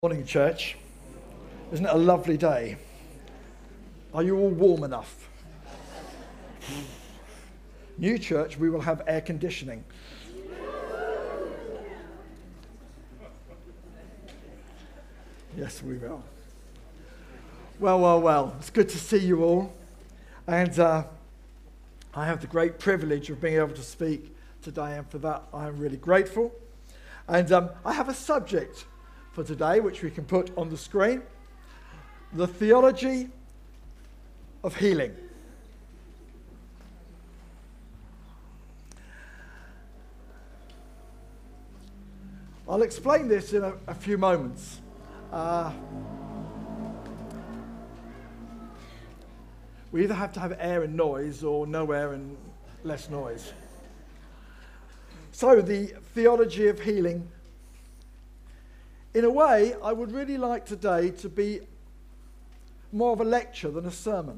Morning, church. Isn't it a lovely day? Are you all warm enough? New church, we will have air conditioning. Yes, we will. Well. It's good to see you all. And I have the great privilege of being able to speak today, and for that I'm really grateful. And I have a subject for today, which we can put on the screen: the theology of healing. I'll explain this in a few moments. We either have to have air and noise, or no air and less noise. So, the theology of healing. In a way, I would really like today to be more of a lecture than a sermon.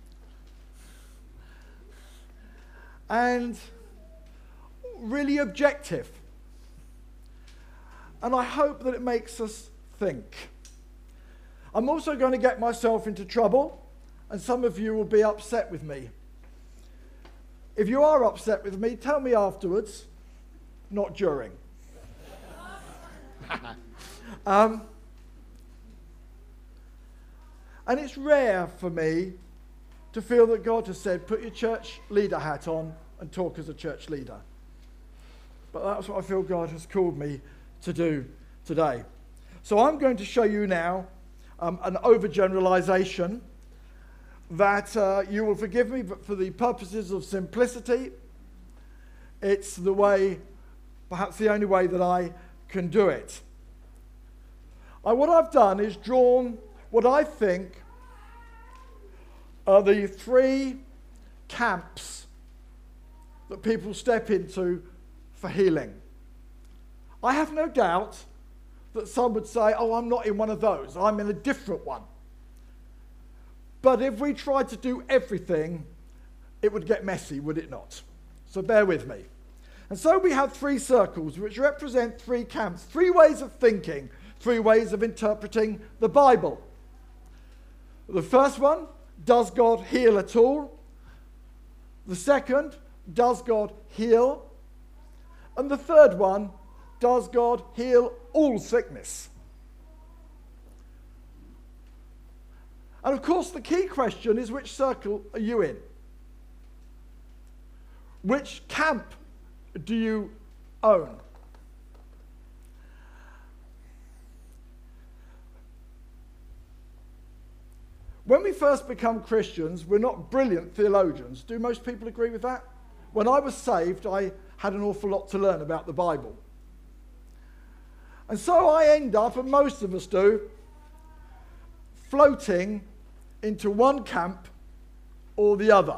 And really objective. And I hope that it makes us think. I'm also going to get myself into trouble, and some of you will be upset with me. If you are upset with me, tell me afterwards, not during. And it's rare for me to feel that God has said, put your church leader hat on and talk as a church leader. But that's what I feel God has called me to do today. So I'm going to show you now an overgeneralization that you will forgive me, but for the purposes of simplicity, it's the way, perhaps the only way that I can do it. What I've done is drawn what I think are the three camps that people step into for healing. I have no doubt that some would say, oh, I'm not in one of those, I'm in a different one. But if we tried to do everything, it would get messy, would it not? So bear with me. And so we have three circles which represent three camps, three ways of thinking, three ways of interpreting the Bible. The first one, does God heal at all? The second, does God heal? And the third one, does God heal all sickness? And of course, the key question is, which circle are you in? Which camp do you own? When we first become Christians, we're not brilliant theologians. Do most people agree with that? When I was saved, I had an awful lot to learn about the Bible. And so I end up, and most of us do, floating into one camp or the other.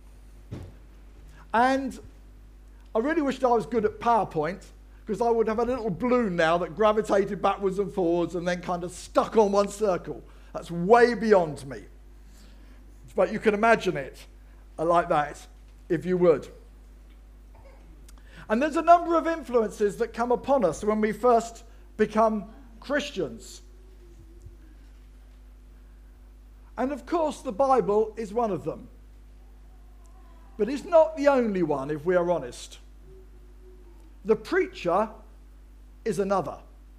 And I really wished I was good at PowerPoint, because I would have a little balloon now that gravitated backwards and forwards and then kind of stuck on one circle. That's way beyond me. But you can imagine it like that, if you would. And there's a number of influences that come upon us when we first become Christians. And of course, the Bible is one of them. But it's not the only one, if we are honest. The preacher is another.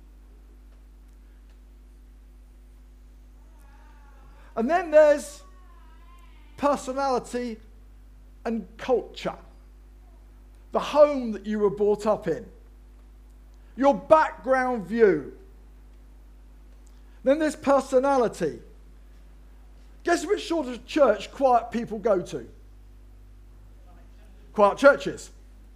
And then there's personality and culture. The home that you were brought up in. Your background view. Then there's personality. Guess which sort of church quiet people go to? Quiet churches.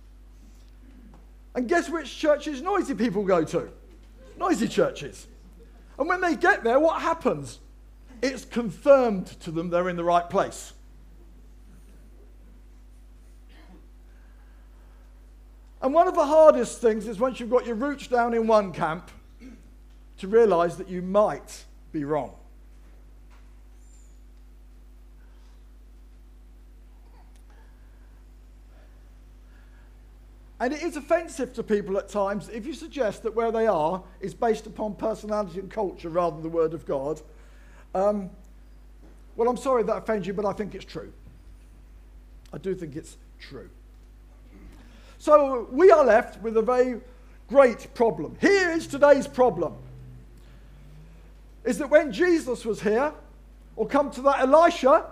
And guess which churches noisy people go to? Noisy churches. And when they get there, what happens? It's confirmed to them they're in the right place. And one of the hardest things is, once you've got your roots down in one camp, to realize that you might be wrong. And it is offensive to people at times if you suggest that where they are is based upon personality and culture rather than the Word of God. Well, I'm sorry that offends you, but I think it's true. I do think it's true. So we are left with a very great problem. Here is today's problem. Is that when Jesus was here, or come to that Elisha,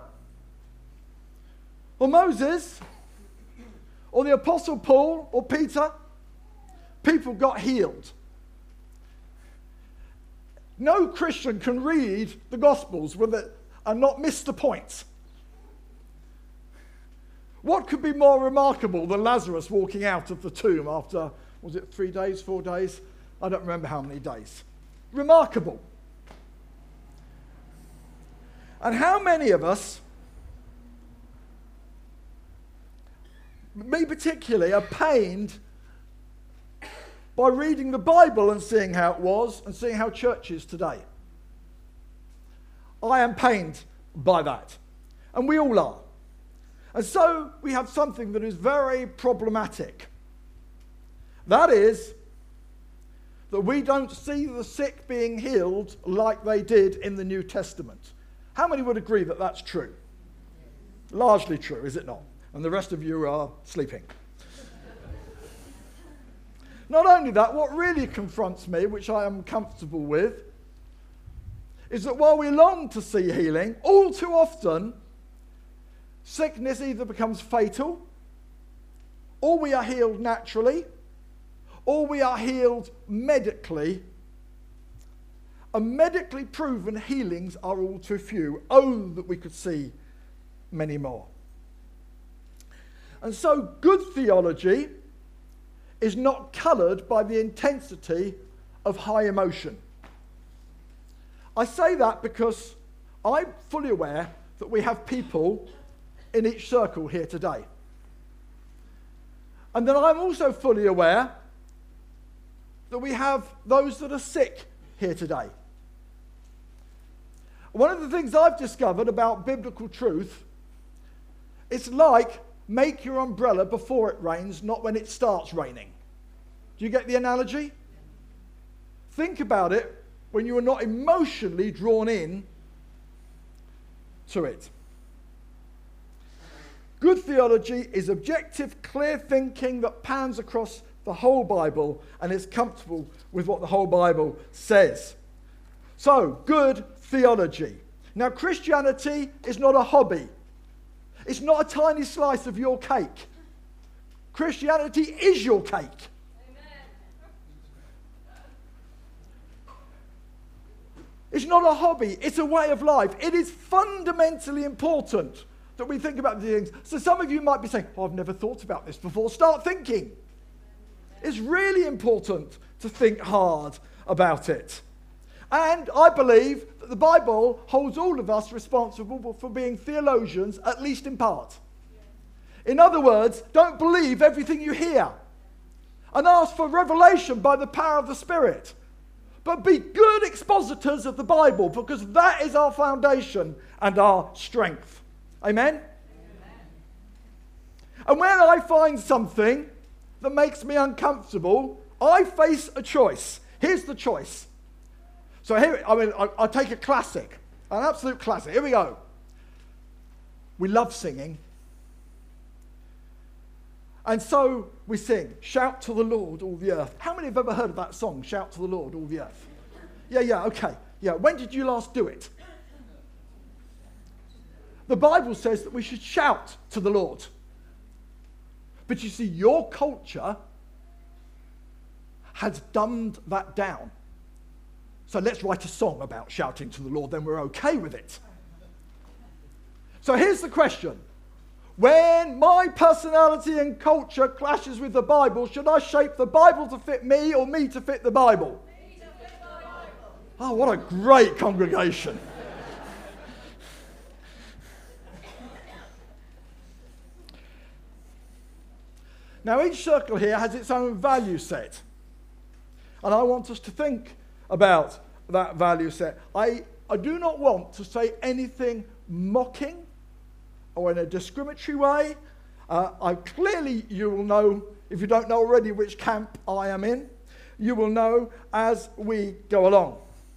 or Moses, or the Apostle Paul, or Peter, people got healed. No Christian can read the Gospels and not miss the point. What could be more remarkable than Lazarus walking out of the tomb after, was it 3 days, 4 days? I don't remember how many days. Remarkable. And how many of us, me particularly, are pained by reading the Bible and seeing how it was and seeing how church is today? I am pained by that. And we all are. And so we have something that is very problematic. That is that we don't see the sick being healed like they did in the New Testament. How many would agree that that's true? Largely true, is it not? And the rest of you are sleeping. Not only that, what really confronts me, which I am comfortable with, is that while we long to see healing, all too often, sickness either becomes fatal, or we are healed naturally, or we are healed medically. And medically proven healings are all too few. Oh, that we could see many more. And so good theology is not coloured by the intensity of high emotion. I say that because I'm fully aware that we have people in each circle here today. And then I'm also fully aware that we have those that are sick here today. One of the things I've discovered about biblical truth, it's like make your umbrella before it rains, not when it starts raining. Do you get the analogy? Think about it when you are not emotionally drawn in to it. Good theology is objective, clear thinking that pans across the whole Bible and is comfortable with what the whole Bible says. So, good theology. Now, Christianity is not a hobby. It's not a tiny slice of your cake. Christianity is your cake. Amen. It's not a hobby. It's a way of life. It is fundamentally important that we think about these things. So some of you might be saying, oh, I've never thought about this before. Start thinking. It's really important to think hard about it. And I believe that the Bible holds all of us responsible for being theologians, at least in part. In other words, don't believe everything you hear. And ask for revelation by the power of the Spirit. But be good expositors of the Bible, because that is our foundation and our strength. Amen? Amen. And when I find something that makes me uncomfortable, I face a choice. Here's the choice. So here, I'll take a classic, an absolute classic. Here we go. We love singing. And so we sing, shout to the Lord, all the earth. How many have ever heard of that song, shout to the Lord, all the earth? Yeah, okay. Yeah, when did you last do it? The Bible says that we should shout to the Lord. But you see, your culture has dumbed that down. So let's write a song about shouting to the Lord, then we're okay with it. So here's the question. When my personality and culture clashes with the Bible, should I shape the Bible to fit me or me to fit the Bible? Me to fit the Bible. Oh, what a great congregation. Now, each circle here has its own value set. And I want us to think about that value set. I do not want to say anything mocking or in a discriminatory way. Clearly, you will know if you don't know already which camp I am in, you will know as we go along.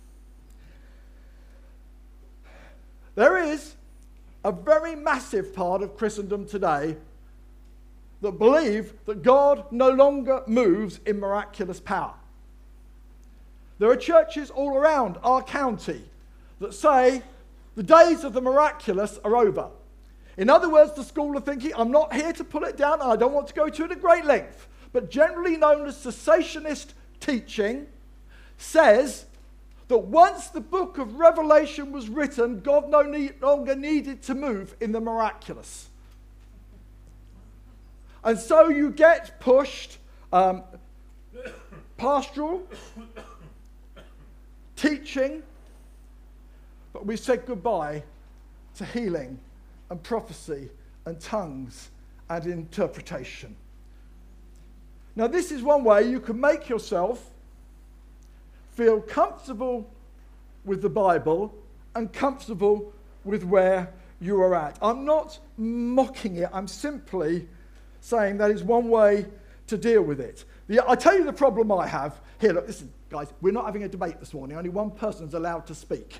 There is a very massive part of Christendom today that believe that God no longer moves in miraculous power. There are churches all around our county that say the days of the miraculous are over. In other words, the school of thinking, I'm not here to pull it down, and I don't want to go to it at great length, but generally known as cessationist teaching, says that once the book of Revelation was written, God no longer needed to move in the miraculous. And so you get pushed pastoral, teaching, but we said goodbye to healing and prophecy and tongues and interpretation. Now, this is one way you can make yourself feel comfortable with the Bible and comfortable with where you are at. I'm not mocking it. I'm simply saying that is one way to deal with it. I tell you the problem I have. Here, look, listen, guys, we're not having a debate this morning. Only one person's allowed to speak.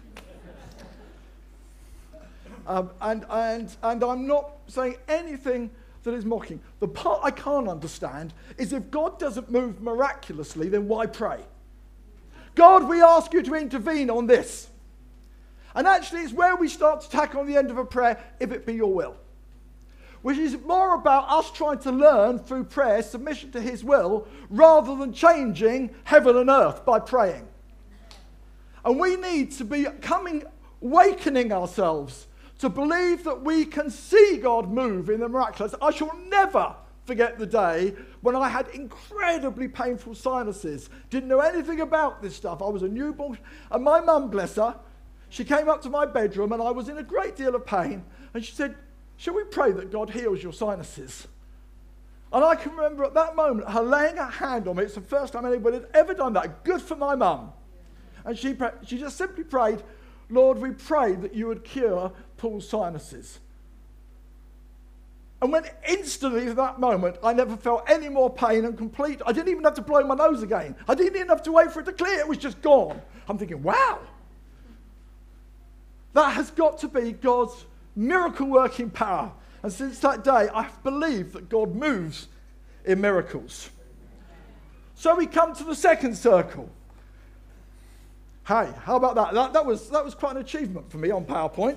And I'm not saying anything that is mocking. The part I can't understand is if God doesn't move miraculously, then why pray? God, we ask you to intervene on this. And actually, it's where we start to tack on the end of a prayer, if it be your will. Which is more about us trying to learn through prayer, submission to his will, rather than changing heaven and earth by praying. And we need to be awakening ourselves to believe that we can see God move in the miraculous. I shall never forget the day when I had incredibly painful sinuses. Didn't know anything about this stuff. I was a newborn. And my mum, bless her, she came up to my bedroom and I was in a great deal of pain. And she said, shall we pray that God heals your sinuses? And I can remember at that moment her laying her hand on me. It's the first time anybody had ever done that. Good for my mum. And she just simply prayed, Lord, we pray that you would cure Paul's sinuses. And when instantly at that moment, I never felt any more pain and complete. I didn't even have to blow my nose again. I didn't even have to wait for it to clear. It was just gone. I'm thinking, wow. That has got to be God's miracle working power. And since that day, I've believed that God moves in miracles. So we come to the second circle. Hey, how about that? That was quite an achievement for me on PowerPoint.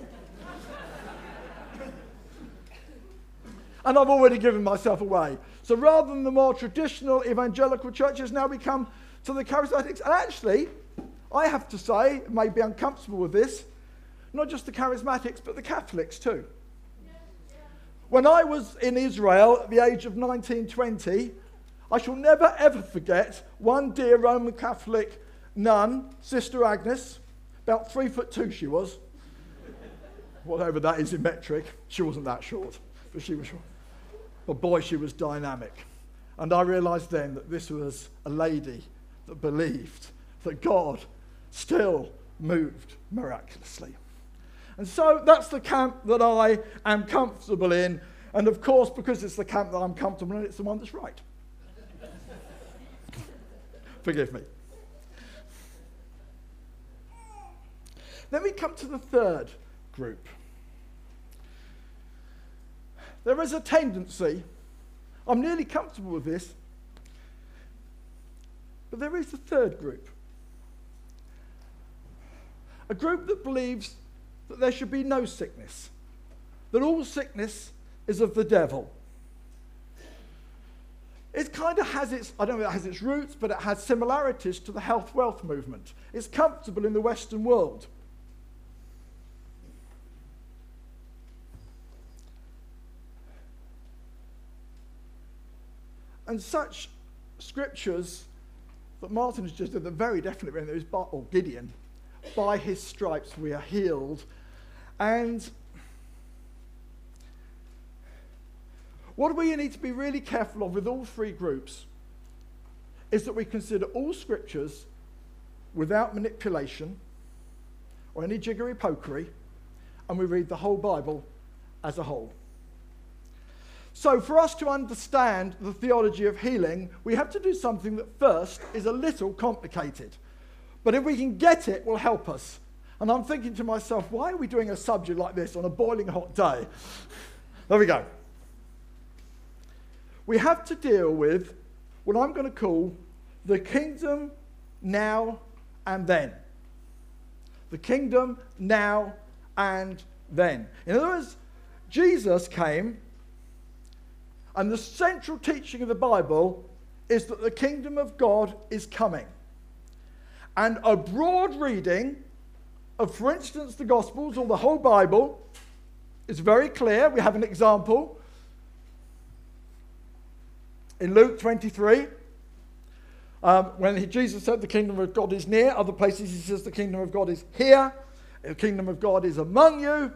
And I've already given myself away. So rather than the more traditional evangelical churches, now we come to the charismatics. And actually, I have to say, I may be uncomfortable with this, not just the charismatics, but the Catholics too. When I was in Israel at the age of 19, 20, I shall never ever forget one dear Roman Catholic nun, Sister Agnes, about 3'2" she was. Whatever that is in metric. She wasn't that short, but she was short. But boy, she was dynamic. And I realized then that this was a lady that believed that God still moved miraculously. And so that's the camp that I am comfortable in. And of course, because it's the camp that I'm comfortable in, it's the one that's right. Forgive me. Then we come to the third group. There is a tendency, I'm nearly comfortable with this, but there is a third group. A group that believes that there should be no sickness, that all sickness is of the devil. It kind of has its, I don't know if it has its roots, but it has similarities to the health wealth movement. It's comfortable in the Western world. And such scriptures that Martin has just done, that very definitely written, there is, or Gideon, by his stripes we are healed. And what we need to be really careful of with all three groups is that we consider all scriptures without manipulation or any jiggery-pokery, and we read the whole Bible as a whole. So for us to understand the theology of healing, we have to do something that first is a little complicated. But if we can get it, will help us. And I'm thinking to myself, why are we doing a subject like this on a boiling hot day? There we go. We have to deal with what I'm going to call the kingdom now and then. The kingdom now and then. In other words, Jesus came, and the central teaching of the Bible is that the kingdom of God is coming. And a broad reading of, for instance, the Gospels or the whole Bible is very clear. We have an example in Luke 23. When Jesus said the kingdom of God is near, other places he says the kingdom of God is here, the kingdom of God is among you.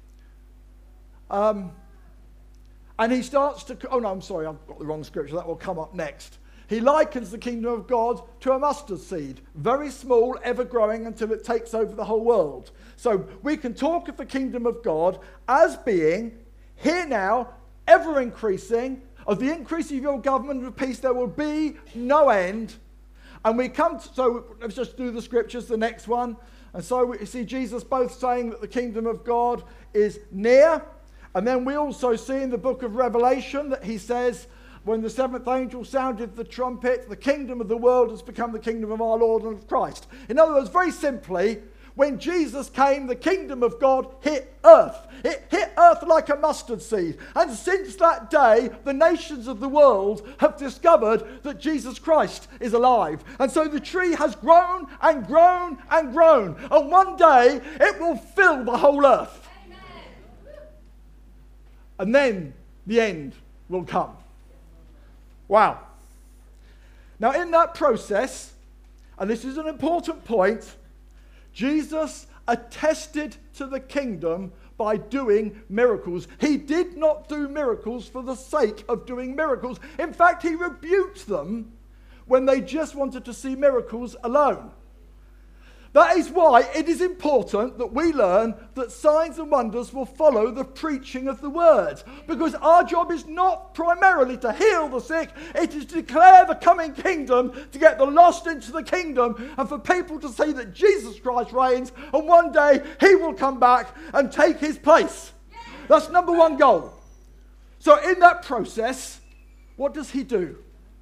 And he starts to, oh no, I'm sorry, I've got the wrong scripture, that will come up next. He likens the kingdom of God to a mustard seed, very small, ever growing until it takes over the whole world. So we can talk of the kingdom of God as being here now, ever increasing. Of the increase of your government and of peace, there will be no end. And we come to, so let's just do the scriptures, the next one. And so we see Jesus both saying that the kingdom of God is near. And then we also see in the book of Revelation that he says, when the seventh angel sounded the trumpet, the kingdom of the world has become the kingdom of our Lord and of Christ. In other words, very simply, when Jesus came, the kingdom of God hit earth. It hit earth like a mustard seed. And since that day, the nations of the world have discovered that Jesus Christ is alive. And so the tree has grown and grown and grown. And one day, it will fill the whole earth. Amen. And then the end will come. Wow. Now in that process, and this is an important point, Jesus attested to the kingdom by doing miracles. He did not do miracles for the sake of doing miracles. In fact, he rebuked them when they just wanted to see miracles alone. That is why it is important that we learn that signs and wonders will follow the preaching of the word. Because our job is not primarily to heal the sick, it is to declare the coming kingdom, to get the lost into the kingdom, and for people to see that Jesus Christ reigns, and one day he will come back and take his place. That's number one goal. So in that process, what does he do?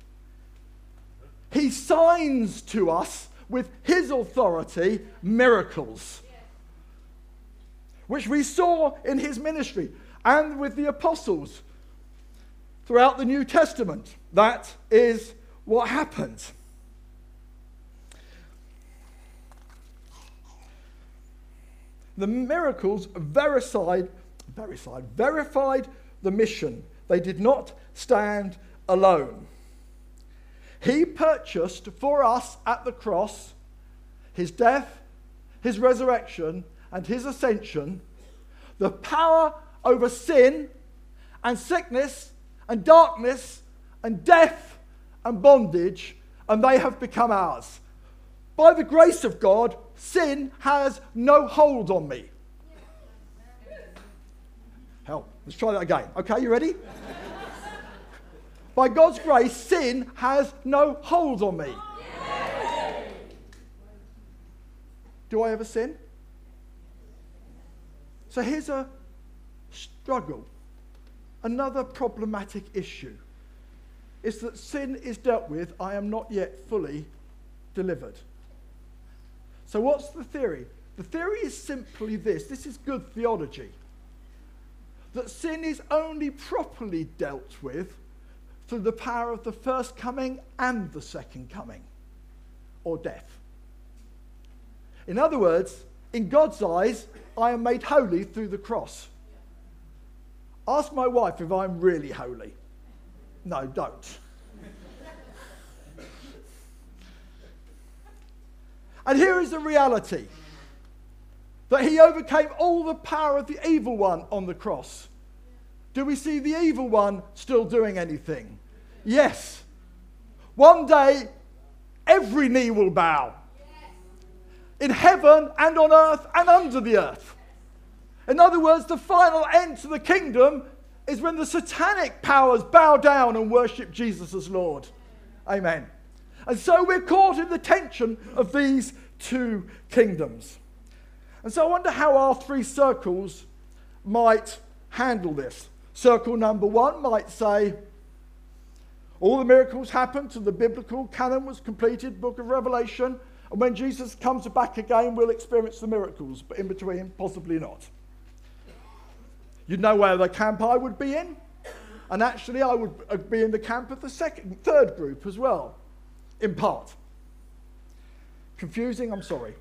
He signs to us with his authority, miracles, which we saw in his ministry and with the apostles throughout the New Testament. That is what happened. The miracles verified the mission. They did not stand alone. He purchased for us at the cross his death, his resurrection, and his ascension, the power over sin and sickness and darkness and death and bondage, and they have become ours. By the grace of God, sin has no hold on me. Hell, let's try that again. Okay, you ready? By God's grace, sin has no hold on me. Do I ever sin? So here's a struggle. Another problematic issue is that sin is dealt with. I am not yet fully delivered. So what's the theory? The theory is simply this. This is good theology. That sin is only properly dealt with through the power of the first coming and the second coming, or death. In other words, in God's eyes, I am made holy through the cross. Ask my wife if I'm really holy. No, don't. And here is the reality, that he overcame all the power of the evil one on the cross. Do we see the evil one still doing anything? Yes. One day, every knee will bow. In heaven and on earth and under the earth. In other words, the final end to the kingdom is when the satanic powers bow down and worship Jesus as Lord. Amen. And so we're caught in the tension of these two kingdoms. And so I wonder how our three circles might handle this. Circle number one might say, all the miracles happened till the biblical canon was completed, book of Revelation, and when Jesus comes back again, we'll experience the miracles, but in between, possibly not. You know where the camp I would be in, and actually I would be in the camp of the third group as well, in part. Confusing, I'm sorry.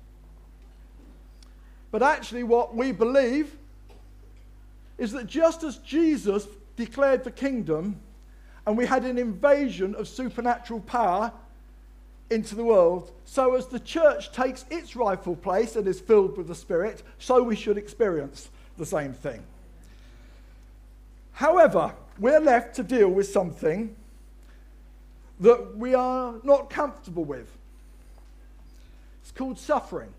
But actually what we believe is that just as Jesus declared the kingdom and we had an invasion of supernatural power into the world, so as the church takes its rightful place and is filled with the Spirit, so we should experience the same thing. However, we're left to deal with something that we are not comfortable with. It's called suffering.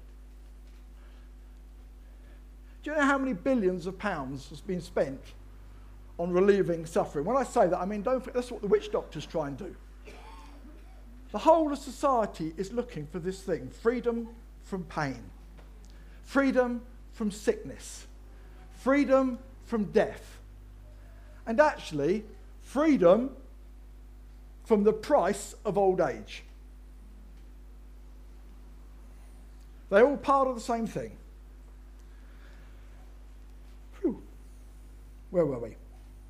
Do you know how many billions of pounds has been spent on relieving suffering? When I say that, I mean, don't think that's what the witch doctors try and do. The whole of society is looking for this thing, freedom from pain, freedom from sickness, freedom from death, and actually freedom from the price of old age. They're all part of the same thing. Whew. Where were we?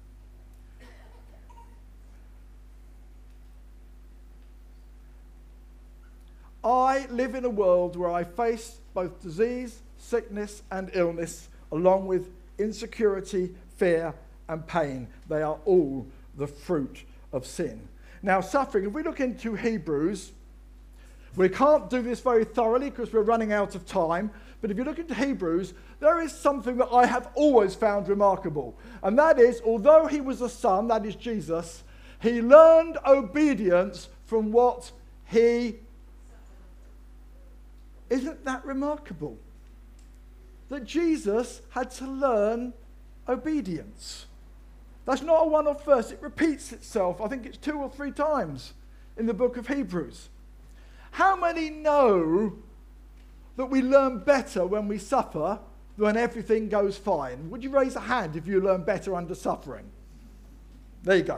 I live in a world where I face both disease, sickness, and illness, along with insecurity, fear, and pain. They are all the fruit of sin. Now, suffering, if we look into Hebrews, we can't do this very thoroughly because we're running out of time, but if you look into Hebrews, there is something that I have always found remarkable, and that is, although he was a son, that is Jesus, he learned obedience from what he... Isn't that remarkable? That Jesus had to learn obedience. That's not a one-off verse. It repeats itself. I think it's 2 or 3 times in the book of Hebrews. How many know that we learn better when we suffer than when everything goes fine? Would you raise a hand if you learn better under suffering? There you go.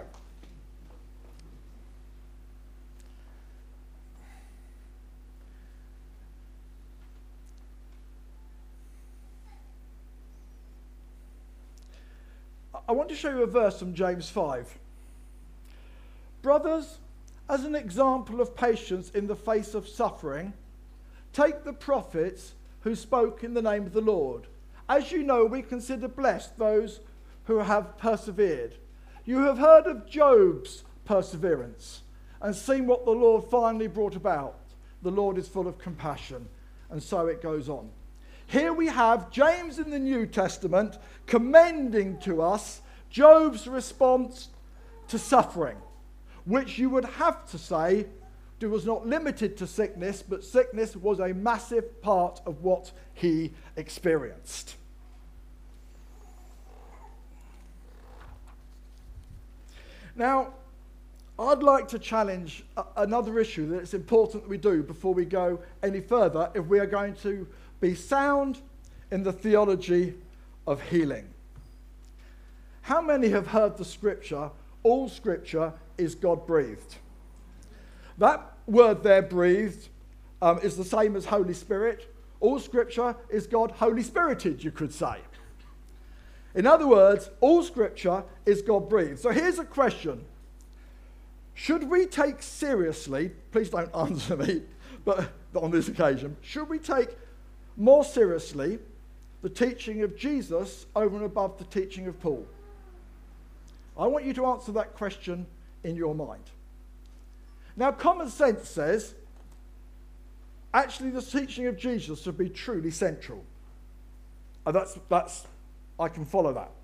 I want to show you a verse from James 5. Brothers, as an example of patience in the face of suffering, take the prophets who spoke in the name of the Lord. As you know, we consider blessed those who have persevered. You have heard of Job's perseverance and seen what the Lord finally brought about. The Lord is full of compassion. And so it goes on. Here we have James in the New Testament commending to us Job's response to suffering, which you would have to say was not limited to sickness, but sickness was a massive part of what he experienced. Now, I'd like to challenge another issue that it's important that we do before we go any further if we are going to be sound in the theology of healing. How many have heard the scripture, all scripture is God-breathed? That word there, breathed, is the same as Holy Spirit. All scripture is God Holy Spirited, you could say. In other words, all scripture is God-breathed. So here's a question. Should we take seriously, please don't answer me, but on this occasion, should we take more seriously the teaching of Jesus over and above the teaching of Paul? I want you to answer that question in your mind. Now, common sense says, actually the teaching of Jesus should be truly central. I can follow that.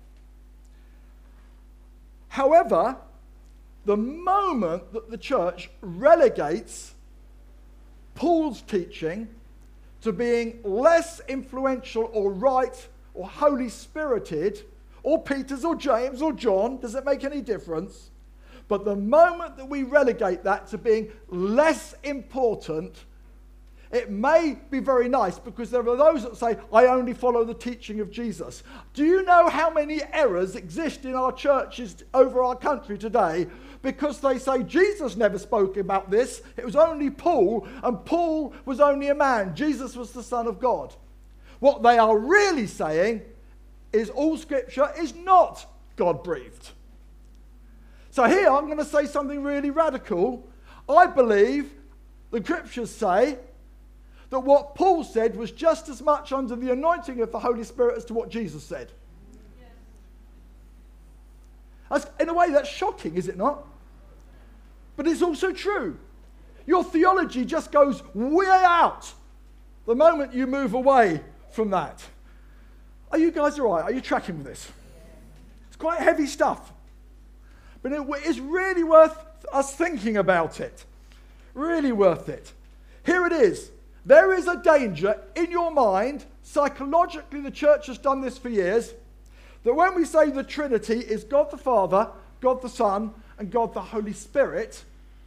However, the moment that the church relegates Paul's teaching to being less influential or right or Holy Spirited or Peter's or James or John, does it make any difference? But the moment that we relegate that to being less important, it may be very nice, because there are those that say, I only follow the teaching of Jesus. Do you know how many errors exist in our churches over our country today because they say Jesus never spoke about this, it was only Paul, and Paul was only a man, Jesus was the Son of God. What they are really saying is all Scripture is not God-breathed. So here I'm going to say something really radical. I believe the Scriptures say that what Paul said was just as much under the anointing of the Holy Spirit as to what Jesus said. In a way, that's shocking, is it not? But it's also true. Your theology just goes way out the moment you move away from that. Are you guys all right? Are you tracking with this? It's quite heavy stuff. But it is really worth us thinking about it. Really worth it. Here it is. There is a danger in your mind, psychologically the church has done this for years, that when we say the Trinity is God the Father, God the Son, and God the Holy Spirit,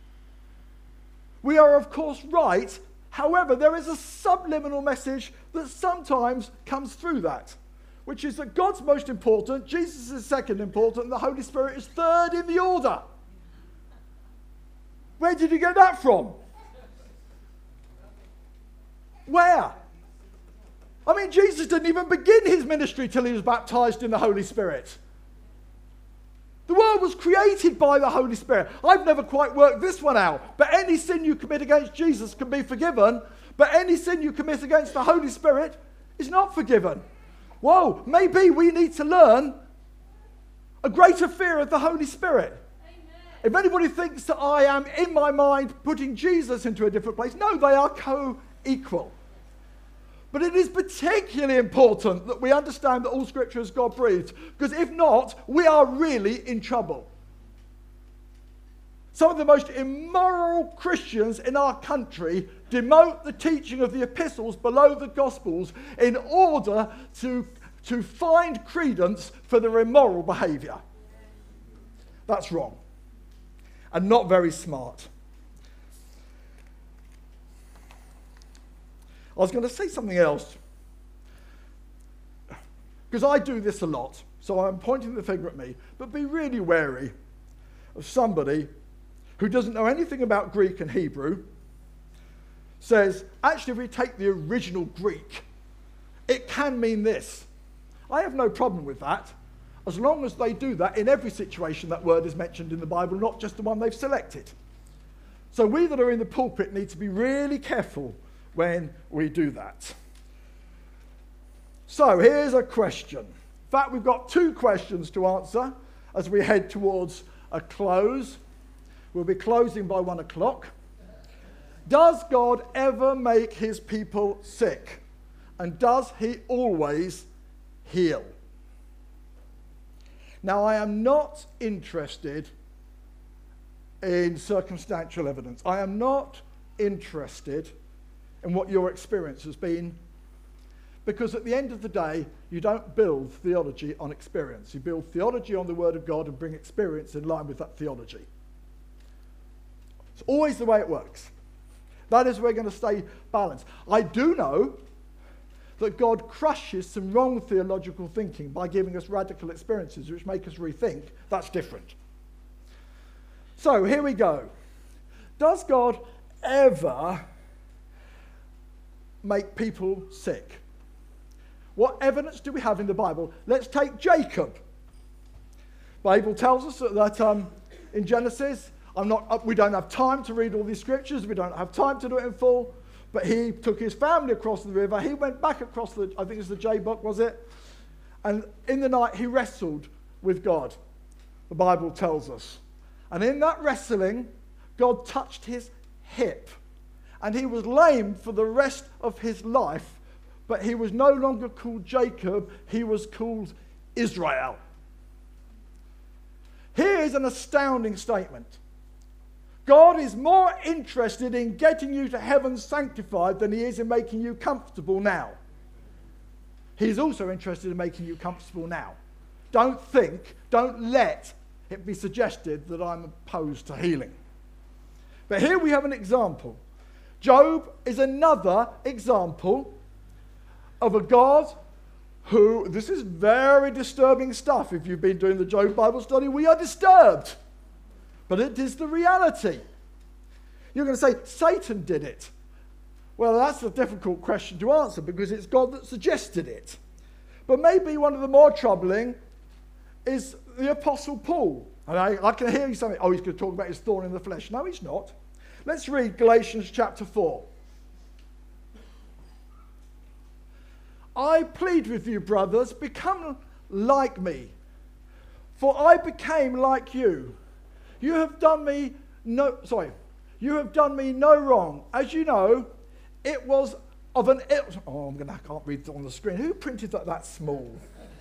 we are of course right. However, there is a subliminal message that sometimes comes through that, which is that God's most important, Jesus is second important, and the Holy Spirit is third in the order. Where did you get that from? Where? I mean, Jesus didn't even begin his ministry till he was baptized in the Holy Spirit. The world was created by the Holy Spirit. I've never quite worked this one out, but any sin you commit against Jesus can be forgiven, but any sin you commit against the Holy Spirit is not forgiven. Whoa, maybe we need to learn a greater fear of the Holy Spirit. Amen. If anybody thinks that I am, in my mind, putting Jesus into a different place, no, they are co-equal. But it is particularly important that we understand that all Scripture is God-breathed, because if not, we are really in trouble. Some of the most immoral Christians in our country demote the teaching of the epistles below the Gospels in order to find credence for their immoral behaviour. That's wrong and not very smart. I was going to say something else, because I do this a lot, so I'm pointing the finger at me, but be really wary of somebody who doesn't know anything about Greek and Hebrew, says, actually, if we take the original Greek, it can mean this. I have no problem with that, as long as they do that in every situation that word is mentioned in the Bible, not just the one they've selected. So we that are in the pulpit need to be really careful when we do that. So here's a question. In fact, we've got two questions to answer as we head towards a close. We'll be closing by 1 o'clock. Does God ever make his people sick? And does he always heal? Now, I am not interested in circumstantial evidence. I am not interested in what your experience has been, because at the end of the day, you don't build theology on experience. You build theology on the Word of God and bring experience in line with that theology. It's always the way it works. That is where we're going to stay balanced. I do know that God crushes some wrong theological thinking by giving us radical experiences which make us rethink. That's different. So here we go. Does God ever make people sick? What evidence do we have in the Bible? Let's take Jacob. The Bible tells us that in Genesis, we don't have time to read all these scriptures, we don't have time to do it in full, but he took his family across the river, he went back across I think it's the Jabbok, was it? And in the night he wrestled with God, the Bible tells us. And in that wrestling, God touched his hip. And he was lame for the rest of his life, but he was no longer called Jacob, he was called Israel. Here is an astounding statement. God is more interested in getting you to heaven sanctified than he is in making you comfortable now. He's also interested in making you comfortable now. don't let it be suggested that I'm opposed to healing. But here we have an example. Job is another example of a God who, this is very disturbing stuff. If you've been doing the Job Bible study, we are disturbed. But it is the reality. You're going to say, Satan did it. Well, that's a difficult question to answer because it's God that suggested it. But maybe one of the more troubling is the Apostle Paul. And I can hear you saying, oh, he's going to talk about his thorn in the flesh. No, he's not. Let's read Galatians chapter 4. I plead with you, brothers, become like me, for I became like you. You have done me no wrong. As you know, it was of an I can't read it on the screen. Who printed that small?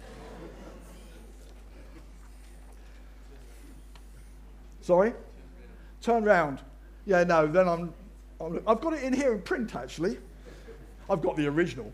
Sorry? Turn round. Yeah, no, then I've got it in here in print, actually. I've got the original.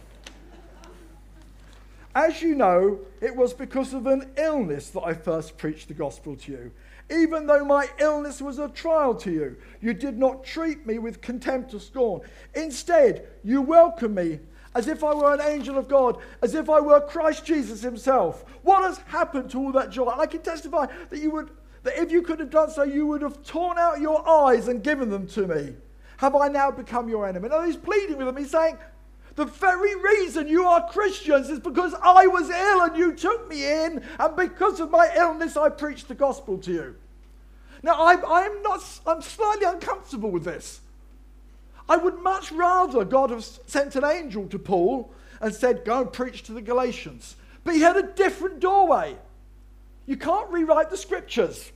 As you know, it was because of an illness that I first preached the gospel to you. Even though my illness was a trial to you, you did not treat me with contempt or scorn. Instead, you welcomed me as if I were an angel of God, as if I were Christ Jesus himself. What has happened to all that joy? And I can testify that if you could have done so, you would have torn out your eyes and given them to me. Have I now become your enemy? Now he's pleading with them. He's saying, the very reason you are Christians is because I was ill and you took me in, and because of my illness I preached the gospel to you. Now I'm slightly uncomfortable with this. I would much rather God have sent an angel to Paul and said, go and preach to the Galatians. But he had a different doorway. You can't rewrite the scriptures.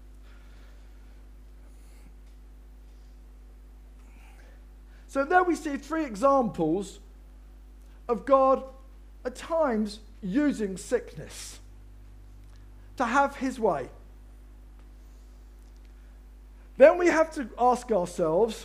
So there we see three examples of God at times using sickness to have his way. Then we have to ask ourselves,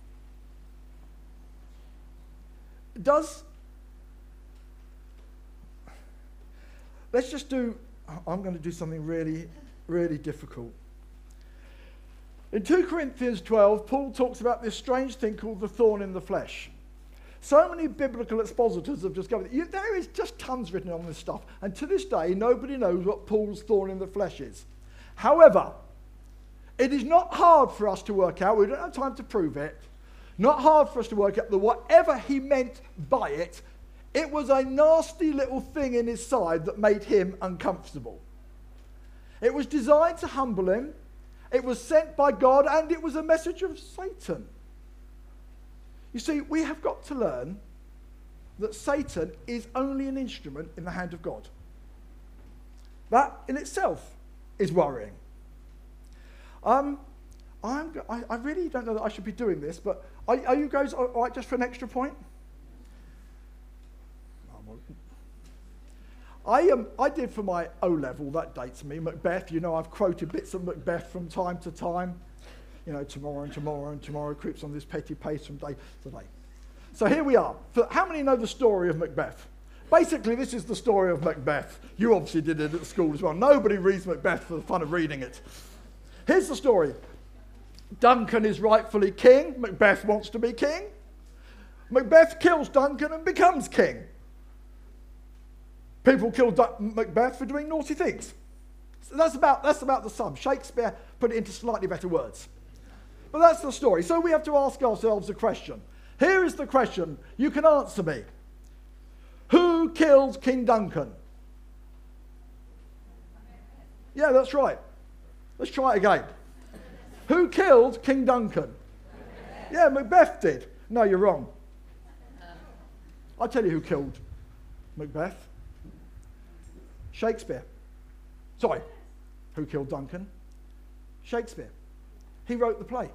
I'm going to do something really, really difficult. In 2 Corinthians 12, Paul talks about this strange thing called the thorn in the flesh. So many biblical expositors have discovered it. There is just tons written on this stuff. And to this day, nobody knows what Paul's thorn in the flesh is. However, it is not hard for us to work out. We don't have time to prove it. Not hard for us to work out that whatever he meant by it, it was a nasty little thing in his side that made him uncomfortable. It was designed to humble him. It was sent by God, and it was a message of Satan. You see, we have got to learn that Satan is only an instrument in the hand of God. That in itself is worrying. I really don't know that I should be doing this, but are you guys all right just for an extra point? I did for my O-level, that dates me, Macbeth. You know, I've quoted bits of Macbeth from time to time. You know, tomorrow and tomorrow and tomorrow creeps on this petty pace from day to day. So here we are. How many know the story of Macbeth? Basically, this is the story of Macbeth. You obviously did it at school as well. Nobody reads Macbeth for the fun of reading it. Here's the story. Duncan is rightfully king. Macbeth wants to be king. Macbeth kills Duncan and becomes king. People kill Macbeth for doing naughty things. So that's about the sum. Shakespeare put it into slightly better words. But that's the story. So we have to ask ourselves a question. Here is the question. You can answer me. Who killed King Duncan? Yeah, that's right. Let's try it again. Who killed King Duncan? Yeah, Macbeth did. No, you're wrong. I'll tell you who killed Macbeth. Shakespeare. Sorry. Who killed Duncan? Shakespeare. He wrote the play.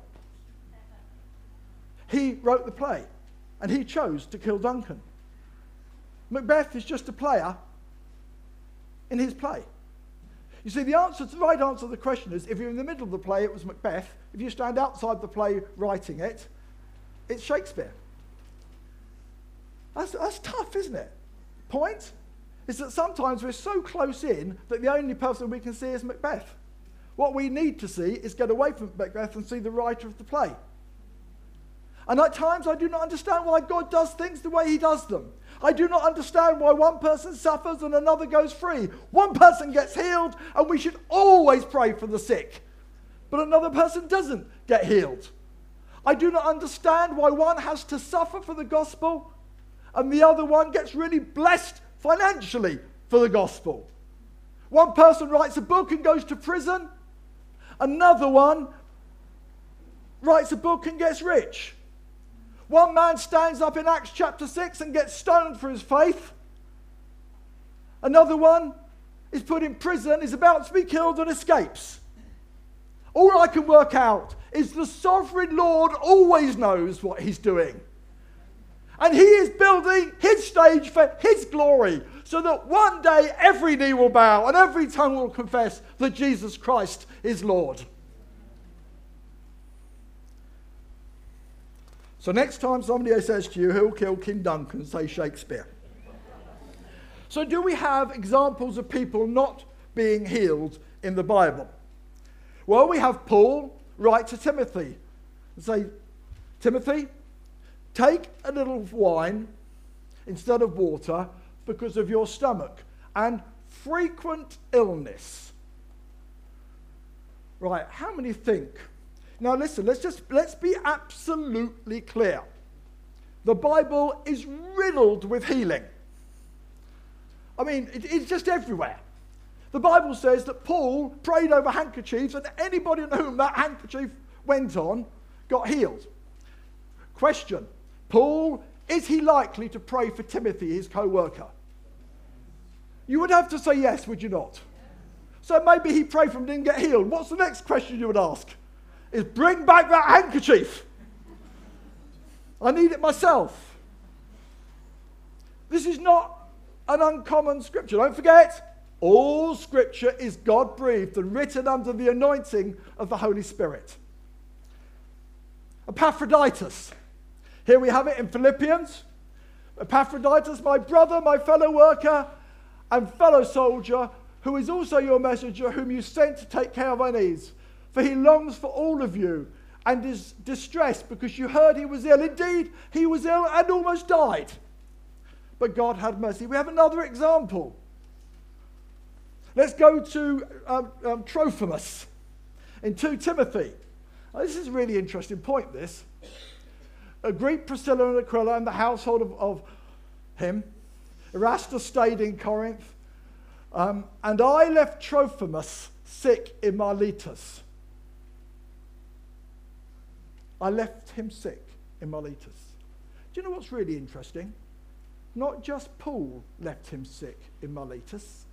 He wrote the play, and he chose to kill Duncan. Macbeth is just a player in his play. You see, the right answer to the question is, if you're in the middle of the play, it was Macbeth. If you stand outside the play writing it, it's Shakespeare. That's tough, isn't it? Point? is that sometimes we're so close in that the only person we can see is Macbeth. What we need to see is get away from Macbeth and see the writer of the play. And at times I do not understand why God does things the way he does them. I do not understand why one person suffers and another goes free. One person gets healed, and we should always pray for the sick. But another person doesn't get healed. I do not understand why one has to suffer for the gospel and the other one gets really blessed financially for the gospel. One person writes a book and goes to prison. Another one writes a book and gets rich. One man stands up in Acts chapter 6 and gets stoned for his faith. Another one is put in prison, is about to be killed and escapes. All I can work out is the sovereign Lord always knows what he's doing. And he is building his stage for his glory, so that one day every knee will bow and every tongue will confess that Jesus Christ is Lord. So next time somebody says to you, who'll kill King Duncan, say Shakespeare. So do we have examples of people not being healed in the Bible? Well, we have Paul write to Timothy and say, Timothy, take a little wine instead of water because of your stomach and frequent illness. Right, how many think? Now listen, let's be absolutely clear. The Bible is riddled with healing. I mean, it's just everywhere. The Bible says that Paul prayed over handkerchiefs and anybody on whom that handkerchief went on got healed. Question, Paul, is he likely to pray for Timothy, his co-worker? You would have to say yes, would you not? So maybe he prayed for him and didn't get healed. What's the next question you would ask? Is bring back that handkerchief. I need it myself. This is not an uncommon scripture. Don't forget, all scripture is God-breathed and written under the anointing of the Holy Spirit. Epaphroditus. Here we have it in Philippians. Epaphroditus, my brother, my fellow worker, and fellow soldier, who is also your messenger, whom you sent to take care of our needs. For he longs for all of you and is distressed because you heard he was ill. Indeed, he was ill and almost died. But God had mercy. We have another example. Let's go to Trophimus in 2 Timothy. Now, this is a really interesting point, this. Greet Priscilla and Aquila and the household of him. Erastus stayed in Corinth. And I left Trophimus sick in Miletus. I left him sick in Miletus. Do you know what's really interesting? Not just Paul left him sick in Miletus.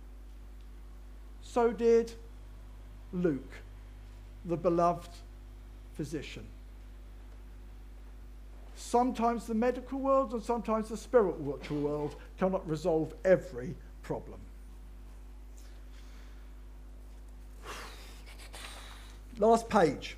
So did Luke, the beloved physician. Sometimes the medical world and sometimes the spiritual world cannot resolve every problem. Last page.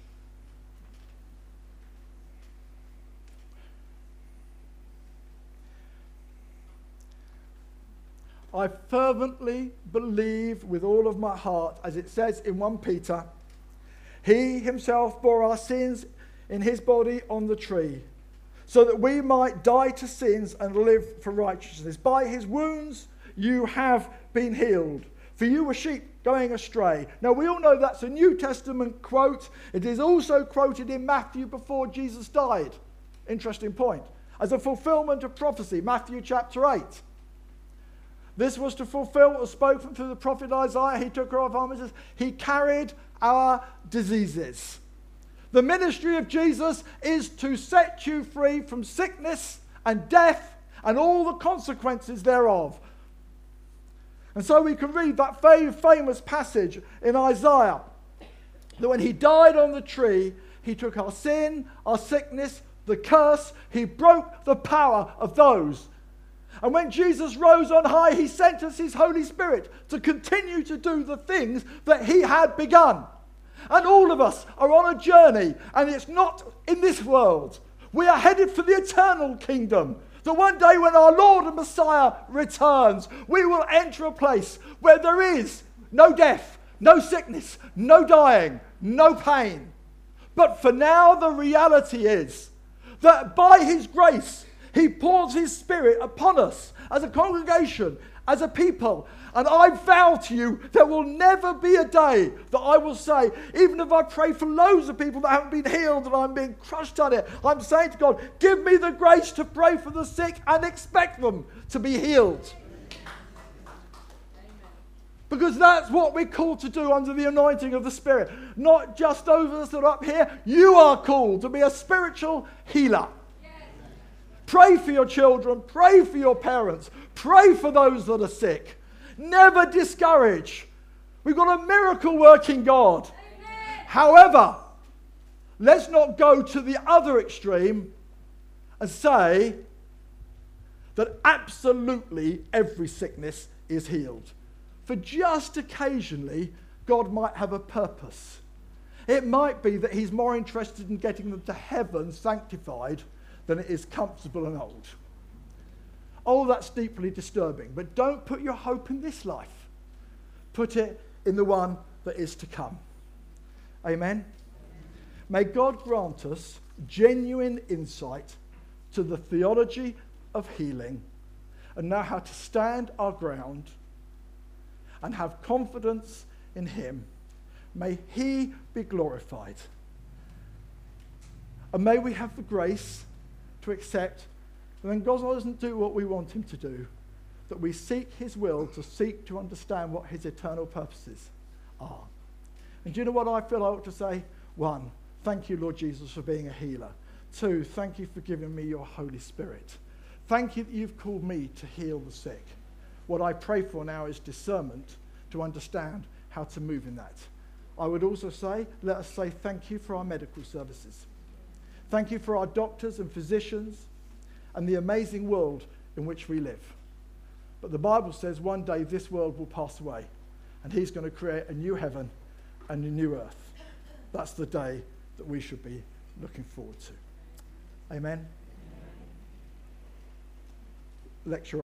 I fervently believe with all of my heart, as it says in 1 Peter, he himself bore our sins in his body on the tree, so that we might die to sins and live for righteousness. By his wounds you have been healed, for you were sheep going astray. Now we all know that's a New Testament quote. It is also quoted in Matthew before Jesus died. Interesting point. As a fulfillment of prophecy, Matthew chapter 8. This was to fulfill what was spoken through the prophet Isaiah. He took our infirmities. He carried our diseases. The ministry of Jesus is to set you free from sickness and death and all the consequences thereof. And so we can read that famous passage in Isaiah, that when he died on the tree, he took our sin, our sickness, the curse. He broke the power of those. And when Jesus rose on high, he sent us his Holy Spirit to continue to do the things that he had begun. And all of us are on a journey, and it's not in this world. We are headed for the eternal kingdom. That one day when our Lord and Messiah returns, we will enter a place where there is no death, no sickness, no dying, no pain. But for now, the reality is that by his grace, he pours his Spirit upon us as a congregation, as a people. And I vow to you, there will never be a day that I will say, even if I pray for loads of people that haven't been healed and I'm being crushed on it, I'm saying to God, give me the grace to pray for the sick and expect them to be healed. Because that's what we're called to do under the anointing of the Spirit. Not just those of us that are up here. You are called to be a spiritual healer. Yes. Pray for your children. Pray for your parents. Pray for those that are sick. Never discourage. We've got a miracle working God. Amen. However, let's not go to the other extreme and say that absolutely every sickness is healed. For just occasionally, God might have a purpose. It might be that he's more interested in getting them to heaven sanctified than it is comfortable and old. Oh, that's deeply disturbing. But don't put your hope in this life. Put it in the one that is to come. Amen? May God grant us genuine insight to the theology of healing and know how to stand our ground and have confidence in him. May he be glorified. And may we have the grace to accept that when God doesn't do what we want him to do, that we seek his will, to seek to understand what his eternal purposes are. And do you know what I feel I ought to say? 1, thank you, Lord Jesus, for being a healer. 2, thank you for giving me your Holy Spirit. Thank you that you've called me to heal the sick. What I pray for now is discernment to understand how to move in that. I would also say, let us say thank you for our medical services. Thank you for our doctors and physicians and the amazing world in which we live. But the Bible says one day this world will pass away and he's going to create a new heaven and a new earth. That's the day that we should be looking forward to. Amen. Lecture